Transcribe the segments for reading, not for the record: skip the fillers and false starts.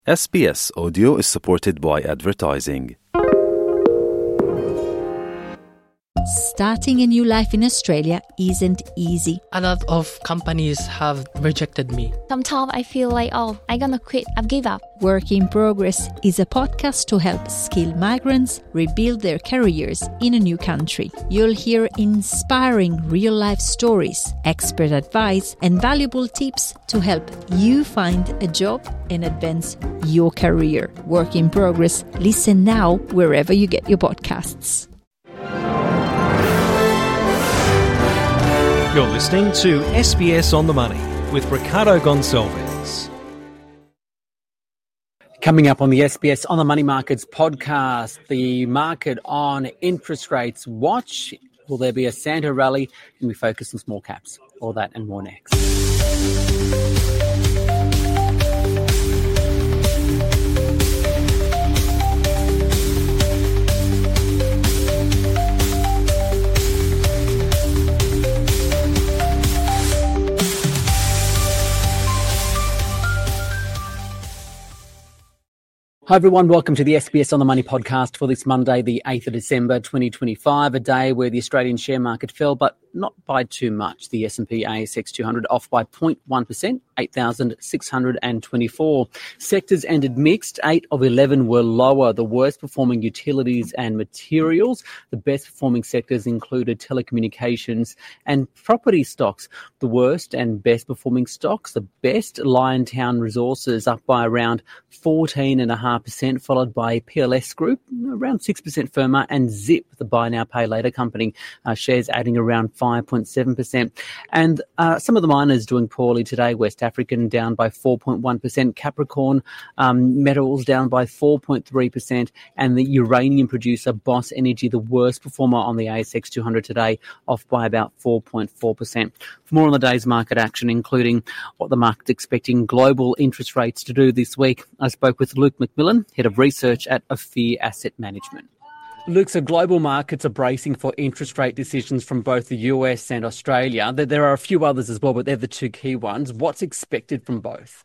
SBS Audio is supported by advertising. Starting a new life in Australia isn't easy. A lot of companies have rejected me. Sometimes I feel like, I'm gonna quit, I've give up. Work in Progress is a podcast to help skilled migrants rebuild their careers in a new country. You'll hear inspiring real-life stories, expert advice, and valuable tips to help you find a job and advance your career. Work in Progress. Listen now wherever you get your podcasts. You're listening to SBS On The Money with Ricardo Gonçalves. Coming up on the SBS On The Money Markets podcast, the market on interest rates watch. Will there be a Santa rally? And we focus on small caps. All that and more next. Hi everyone, welcome to the SBS On The Money podcast for this Monday, the 8th of December 2025, a day where the Australian share market fell, but not by too much. The S&P ASX 200 off by 0.1%, 8,624. Sectors ended mixed. 8 of 11 were lower. The worst performing utilities and materials. The best performing sectors included telecommunications and property stocks. The worst and best performing stocks, the best Liontown Resources up by around 14.5%, followed by PLS Group, around 6% firmer, and Zip, the buy now, pay later company, shares adding around 5.7%. And some of the miners doing poorly today. West African down by 4.1%, Capricorn Metals down by 4.3%, and the uranium producer Boss Energy, the worst performer on the ASX 200 today, off by about 4.4%. For more on the day's market action, including what the market's expecting global interest rates to do this week, I spoke with Luke McMillan, Head of Research at Ophir Asset Management. Luke, so global markets are bracing for interest rate decisions from both the US and Australia. There are a few others as well, but they're the two key ones. What's expected from both?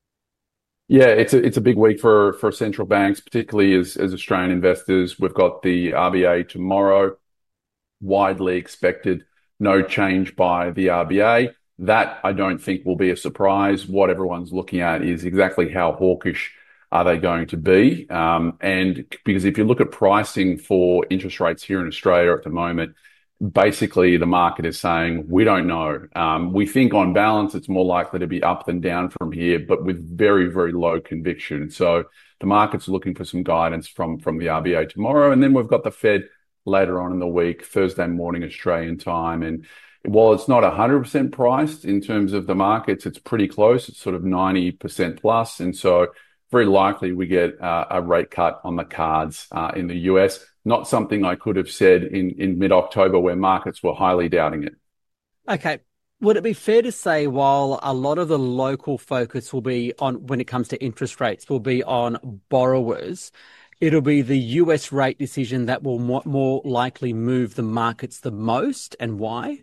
Yeah, it's a big week for central banks, particularly as Australian investors. We've got the RBA tomorrow, widely expected no change by the RBA. That I don't think will be a surprise. What everyone's looking at is exactly how hawkish are they going to be? And because if you look at pricing for interest rates here in Australia at the moment, basically the market is saying, we don't know. We think on balance, it's more likely to be up than down from here, but with very, very low conviction. So the market's looking for some guidance from the RBA tomorrow. And then we've got the Fed later on in the week, Thursday morning, Australian time. And while it's not 100% priced in terms of the markets, it's pretty close. It's sort of 90% plus. And so very likely we get a rate cut on the cards in the US. Not something I could have said in mid-October where markets were highly doubting it. Okay. Would it be fair to say while a lot of the local focus will be on, when it comes to interest rates, will be on borrowers, it'll be the US rate decision that will more likely move the markets the most, and why?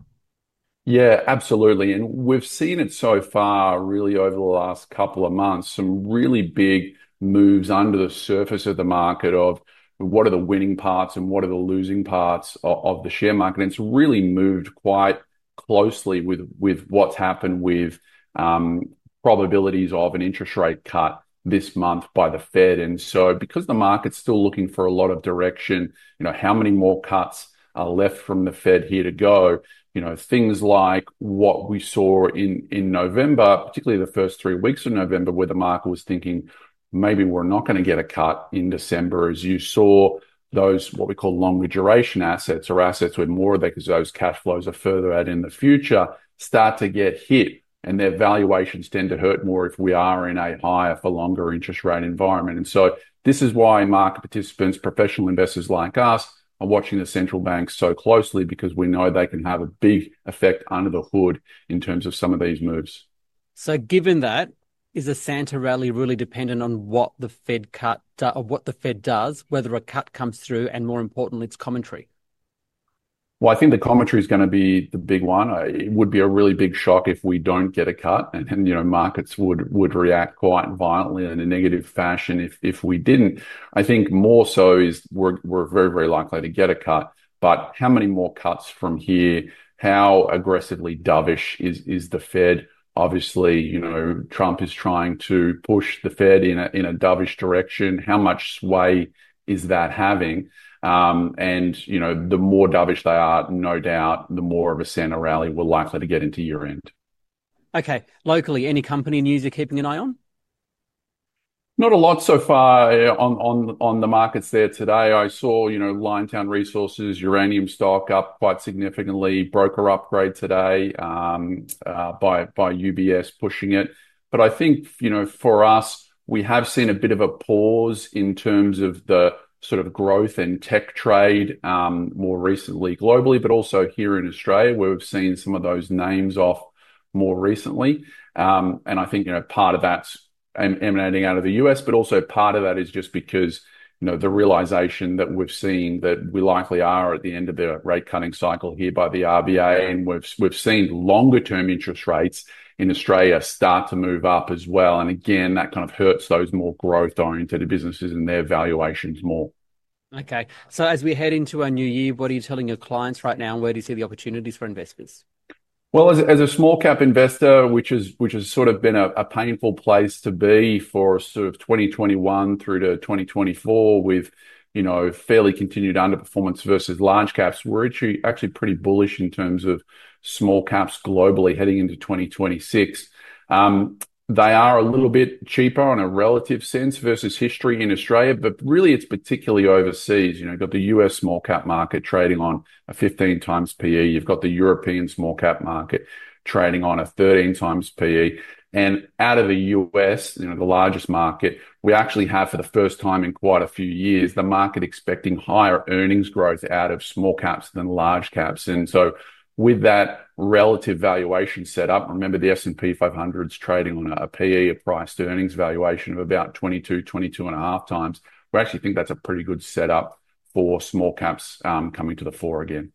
Yeah, absolutely. And we've seen it so far really over the last couple of months, some really big moves under the surface of the market of what are the winning parts and what are the losing parts of the share market. And it's really moved quite closely with what's happened with probabilities of an interest rate cut this month by the Fed. And so because the market's still looking for a lot of direction, how many more cuts are left from the Fed here to go? Things like what we saw in November, particularly the first 3 weeks of November, where the market was thinking maybe we're not going to get a cut in December, as you saw those what we call longer duration assets, or assets with more of because those cash flows are further out in the future, start to get hit. And their valuations tend to hurt more if we are in a higher for longer interest rate environment. And so this is why market participants, professional investors like us, are watching the central banks so closely, because we know they can have a big effect under the hood in terms of some of these moves. So given that, is a Santa rally really dependent on what the Fed does, whether a cut comes through, and more importantly, its commentary? Well, I think the commentary is going to be the big one. It would be a really big shock if we don't get a cut, and markets would react quite violently in a negative fashion if we didn't. I think more so is we're very, very likely to get a cut, but how many more cuts from here? How aggressively dovish is the Fed? Obviously, Trump is trying to push the Fed in a dovish direction. How much sway is that having? The more dovish they are, no doubt, the more of a center rally we're likely to get into year end. Okay. Locally, any company news you're keeping an eye on? Not a lot so far on the markets there today. I saw, Liontown Resources, uranium stock up quite significantly, broker upgrade today, by UBS pushing it. But I think, for us, we have seen a bit of a pause in terms of the sort of growth and tech trade, more recently globally, but also here in Australia, where we've seen some of those names off more recently. And I think, part of that's emanating out of the US, but also part of that is just because, the realization that we've seen that we likely are at the end of the rate cutting cycle here by the RBA. And we've seen longer term interest rates in Australia start to move up as well. And again, that kind of hurts those more growth oriented businesses and their valuations more. Okay. So as we head into our new year, what are you telling your clients right now? And where do you see the opportunities for investors? Well, as a small cap investor, which has sort of been a painful place to be for sort of 2021 through to 2024 with, fairly continued underperformance versus large caps, we're actually pretty bullish in terms of small caps globally heading into 2026. They are a little bit cheaper on a relative sense versus history in Australia, but really it's particularly overseas. You've got the US small cap market trading on a 15 times PE. You've got the European small cap market trading on a 13 times PE. And out of the US, the largest market, we actually have for the first time in quite a few years, the market expecting higher earnings growth out of small caps than large caps. And so with that relative valuation setup, remember the S&P 500 is trading on a PE, a price to earnings valuation of about 22 and a half times. We actually think that's a pretty good setup for small caps coming to the fore again.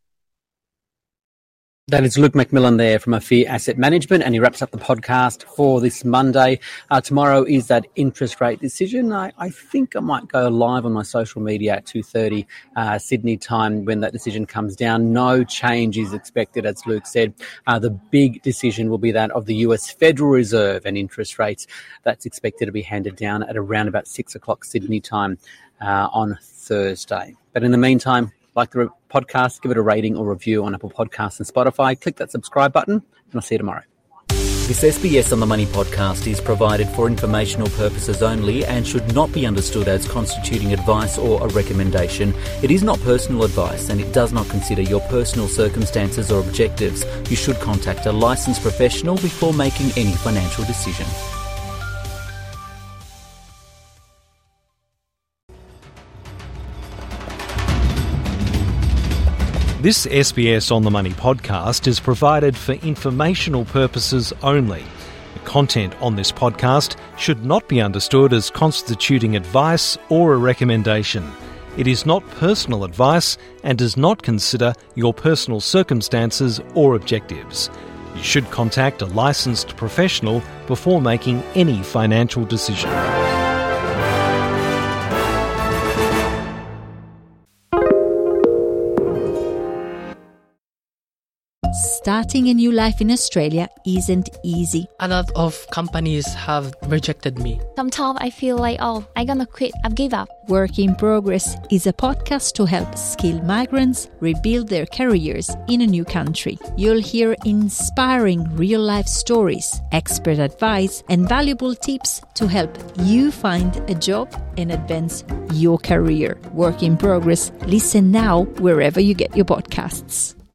That is Luke McMillan there from Afir Asset Management, and he wraps up the podcast for this Monday. Tomorrow is that interest rate decision. I think I might go live on my social media at 2:30 Sydney time when that decision comes down. No change is expected, as Luke said. The big decision will be that of the US Federal Reserve and interest rates. That's expected to be handed down at around about 6 o'clock Sydney time on Thursday. But in the meantime, like the podcast, give it a rating or review on Apple Podcasts and Spotify. Click that subscribe button, and I'll see you tomorrow. This SBS on the Money podcast is provided for informational purposes only and should not be understood as constituting advice or a recommendation. It is not personal advice and it does not consider your personal circumstances or objectives. You should contact a licensed professional before making any financial decision. This SBS On The Money podcast is provided for informational purposes only. The content on this podcast should not be understood as constituting advice or a recommendation. It is not personal advice and does not consider your personal circumstances or objectives. You should contact a licensed professional before making any financial decision. Starting a new life in Australia isn't easy. A lot of companies have rejected me. Sometimes I feel like, I'm gonna quit. I've given up. Work in Progress is a podcast to help skilled migrants rebuild their careers in a new country. You'll hear inspiring real-life stories, expert advice, and valuable tips to help you find a job and advance your career. Work in Progress. Listen now wherever you get your podcasts.